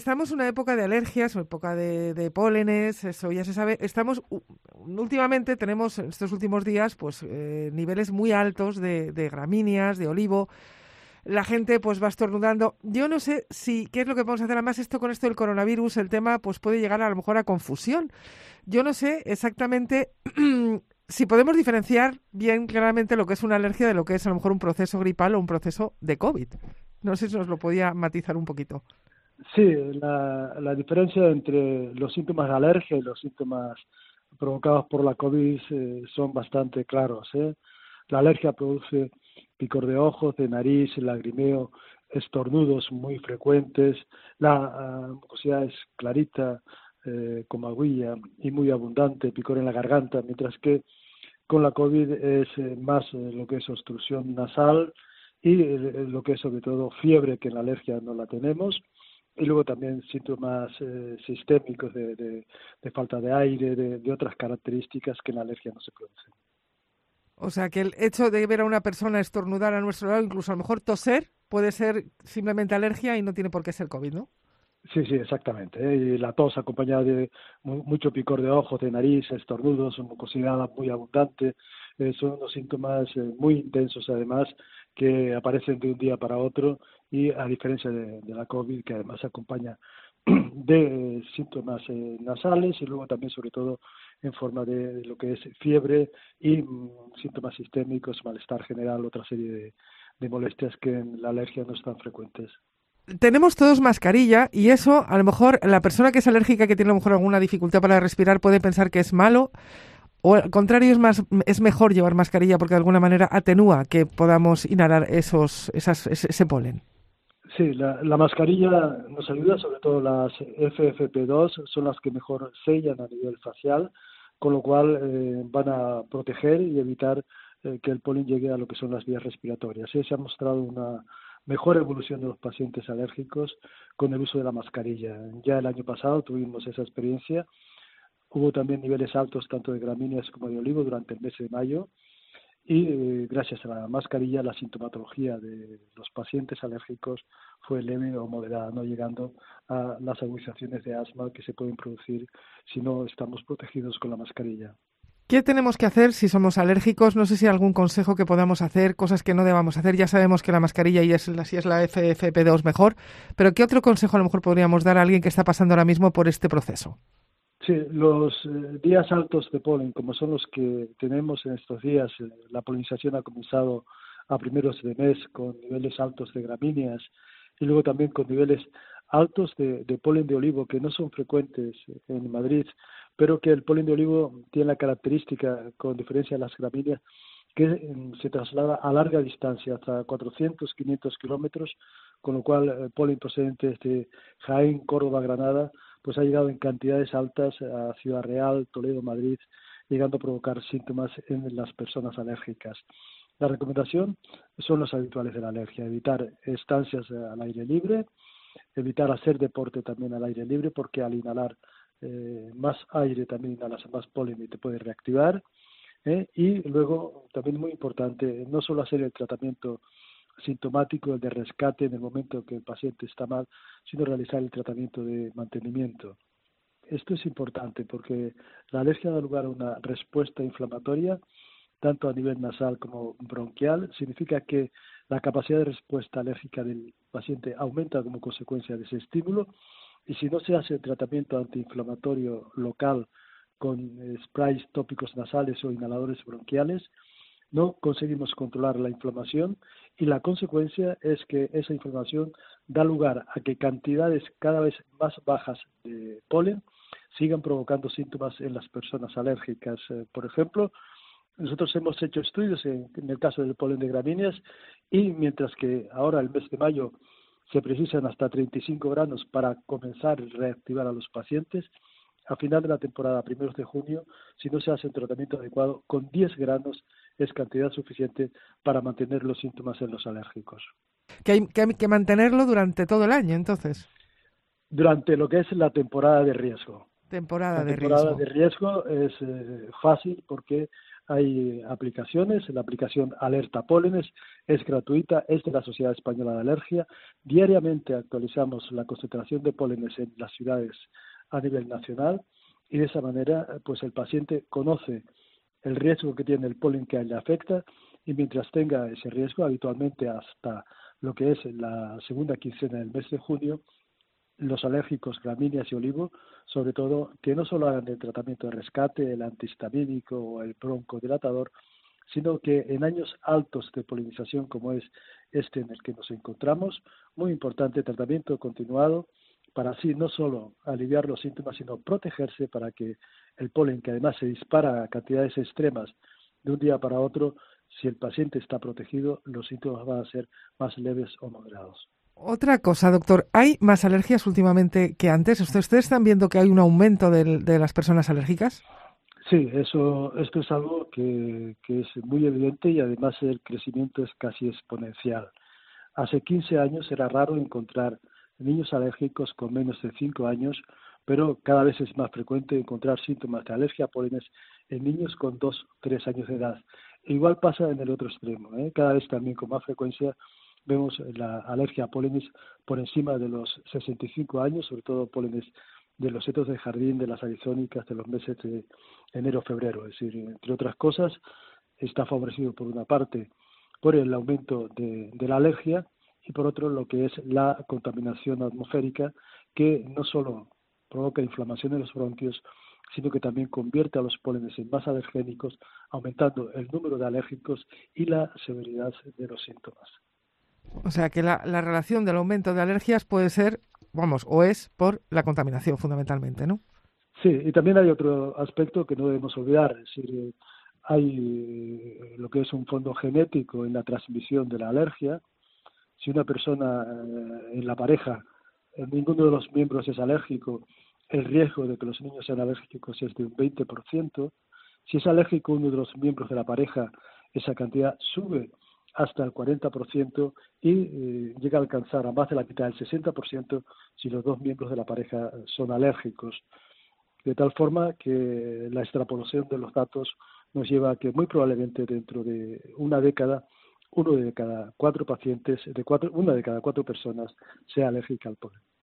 Estamos en una época de alergias, una época de pólenes, eso ya se sabe. Últimamente tenemos en estos últimos días pues niveles muy altos de gramíneas, de olivo. La gente pues va estornudando. Yo no sé si qué es lo que podemos hacer. Además, con esto del coronavirus, el tema pues puede llegar a lo mejor a confusión. Yo no sé exactamente si podemos diferenciar bien claramente lo que es una alergia de lo que es a lo mejor un proceso gripal o un proceso de COVID. No sé si nos lo podía matizar un poquito. Sí, la diferencia entre los síntomas de alergia y los síntomas provocados por la COVID son bastante claros, ¿eh? La alergia produce picor de ojos, de nariz, lagrimeo, estornudos muy frecuentes, la mucosidad es clarita, como aguilla y muy abundante, picor en la garganta, mientras que con la COVID es más lo que es obstrucción nasal y lo que es sobre todo fiebre, que en la alergia no la tenemos, y luego también síntomas sistémicos de falta de aire, de otras características que en la alergia no se producen. O sea, que el hecho de ver a una persona estornudar a nuestro lado, incluso a lo mejor toser, puede ser simplemente alergia y no tiene por qué ser COVID, ¿no? Sí, sí, exactamente, ¿eh? Y la tos acompañada de mucho picor de ojos, de nariz, estornudos, mucosidad muy abundante, son unos síntomas muy intensos además que aparecen de un día para otro y a diferencia de la COVID, que además se acompaña de síntomas nasales y luego también sobre todo en forma de lo que es fiebre y síntomas sistémicos, malestar general, otra serie de molestias que en la alergia no están frecuentes. Tenemos todos mascarilla y eso, a lo mejor, la persona que es alérgica, que tiene a lo mejor alguna dificultad para respirar, puede pensar que es malo, o al contrario, es mejor llevar mascarilla porque de alguna manera atenúa que podamos inhalar ese polen. Sí, la mascarilla nos ayuda, sobre todo las FFP2 son las que mejor sellan a nivel facial, con lo cual van a proteger y evitar que el polen llegue a lo que son las vías respiratorias. Sí, se ha mostrado una mejor evolución de los pacientes alérgicos con el uso de la mascarilla. Ya el año pasado tuvimos esa experiencia. Hubo también niveles altos tanto de gramíneas como de olivo durante el mes de mayo y gracias a la mascarilla la sintomatología de los pacientes alérgicos fue leve o moderada, no llegando a las agudizaciones de asma que se pueden producir si no estamos protegidos con la mascarilla. ¿Qué tenemos que hacer si somos alérgicos? No sé si hay algún consejo que podamos hacer, cosas que no debamos hacer. Ya sabemos que la mascarilla y si es la FFP2 mejor, pero ¿qué otro consejo a lo mejor podríamos dar a alguien que está pasando ahora mismo por este proceso? Sí, los días altos de polen, como son los que tenemos en estos días, la polinización ha comenzado a primeros de mes con niveles altos de gramíneas y luego también con niveles altos de polen de olivo que no son frecuentes en Madrid, pero que el polen de olivo tiene la característica, con diferencia de las gramíneas, que se traslada a larga distancia, hasta 400, 500 kilómetros, con lo cual el polen procedente de Jaén, Córdoba, Granada, pues ha llegado en cantidades altas a Ciudad Real, Toledo, Madrid, llegando a provocar síntomas en las personas alérgicas. La recomendación son los habituales de la alergia: evitar estancias al aire libre, evitar hacer deporte también al aire libre, porque al inhalar más aire también inhalas más polen y te puede reactivar. Y luego, también muy importante, no solo hacer el tratamiento sintomático, el de rescate en el momento que el paciente está mal, sino realizar el tratamiento de mantenimiento. Esto es importante porque la alergia da lugar a una respuesta inflamatoria, tanto a nivel nasal como bronquial. Significa que la capacidad de respuesta alérgica del paciente aumenta como consecuencia de ese estímulo, y si no se hace el tratamiento antiinflamatorio local con sprays tópicos nasales o inhaladores bronquiales, no conseguimos controlar la inflamación, y la consecuencia es que esa inflamación da lugar a que cantidades cada vez más bajas de polen sigan provocando síntomas en las personas alérgicas. Por ejemplo, nosotros hemos hecho estudios en el caso del polen de gramíneas, y mientras que ahora el mes de mayo se precisan hasta 35 granos para comenzar a reactivar a los pacientes, a final de la temporada, primeros de junio, si no se hace un tratamiento adecuado, con 10 granos es cantidad suficiente para mantener los síntomas en los alérgicos. Hay que mantenerlo durante todo el año, entonces. Durante lo que es la temporada de riesgo. Temporada La de temporada riesgo. de riesgo es fácil porque hay aplicaciones. La aplicación Alerta Pólenes es gratuita, es de la Sociedad Española de Alergia. Diariamente actualizamos la concentración de pólenes en las ciudades a nivel nacional y de esa manera pues el paciente conoce el riesgo que tiene el polen que le afecta y mientras tenga ese riesgo, habitualmente hasta lo que es la segunda quincena del mes de junio, los alérgicos gramíneas y olivo, sobre todo, que no solo hagan el tratamiento de rescate, el antihistamínico o el broncodilatador, sino que en años altos de polinización como es este en el que nos encontramos, muy importante tratamiento continuado para así no solo aliviar los síntomas, sino protegerse para que el polen, que además se dispara a cantidades extremas de un día para otro, si el paciente está protegido, los síntomas van a ser más leves o moderados. Otra cosa, doctor, ¿hay más alergias últimamente que antes? ¿Ustedes están viendo que hay un aumento de las personas alérgicas? Sí, esto es algo que es muy evidente y además el crecimiento es casi exponencial. Hace 15 años era raro encontrar niños alérgicos con menos de 5 años, pero cada vez es más frecuente encontrar síntomas de alergia a pólenes en niños con 2 o 3 años de edad. E igual pasa en el otro extremo, ¿eh? Cada vez también con más frecuencia vemos la alergia a pólenes por encima de los 65 años, sobre todo pólenes de los setos de jardín, de las arizónicas, de los meses de enero-febrero. Es decir, entre otras cosas, está favorecido por una parte por el aumento de la alergia y por otro lo que es la contaminación atmosférica que no solo provoca inflamación en los bronquios, sino que también convierte a los pólenes en más alergénicos, aumentando el número de alérgicos y la severidad de los síntomas. O sea que la relación del aumento de alergias puede ser, vamos, o es por la contaminación fundamentalmente, ¿no? Sí, y también hay otro aspecto que no debemos olvidar, es decir, hay lo que es un fondo genético en la transmisión de la alergia. Si una persona en la pareja, ninguno de los miembros es alérgico, el riesgo de que los niños sean alérgicos es de un 20%. Si es alérgico uno de los miembros de la pareja, esa cantidad sube hasta el 40% y llega a alcanzar a más de la mitad, el 60%, si los dos miembros de la pareja son alérgicos. De tal forma que la extrapolación de los datos nos lleva a que muy probablemente dentro de una década, uno de cada cuatro pacientes, una de cada cuatro personas sea alérgica al polen.